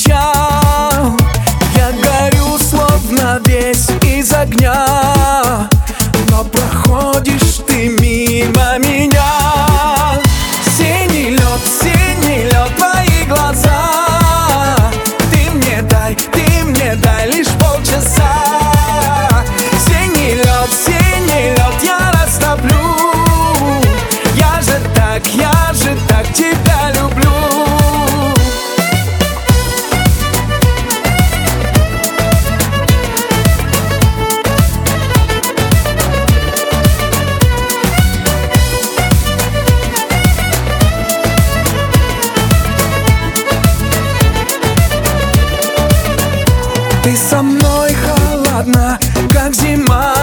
замечал. Я горю, словно весь из огня, но проходишь ты мимо меня. Синий лед, твои глаза. Ты мне дай лишь полчаса. Синий лед, я растоплю. Я же так тебя люблю. Ты со мной холодна, как зима,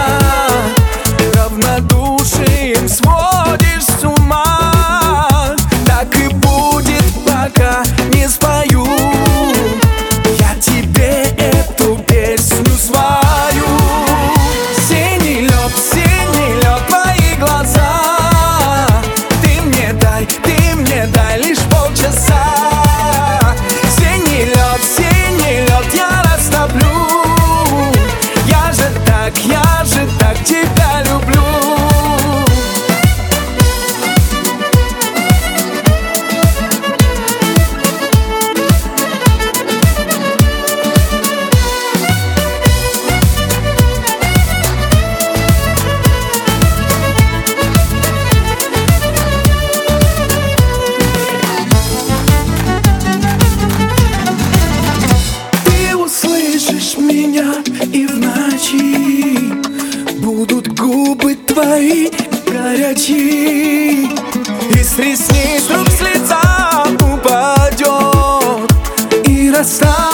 равнодушием сводишь с ума. Так и будет, пока не спою я тебе эту песню свою. Синий лед, твои глаза. Ты мне дай лишь полчаса. Синий лед, я растоплю. Я же так тебя люблю. Меня и в ночи будут губы твои горячи, и с ресниц вдруг с лица упадет и растает.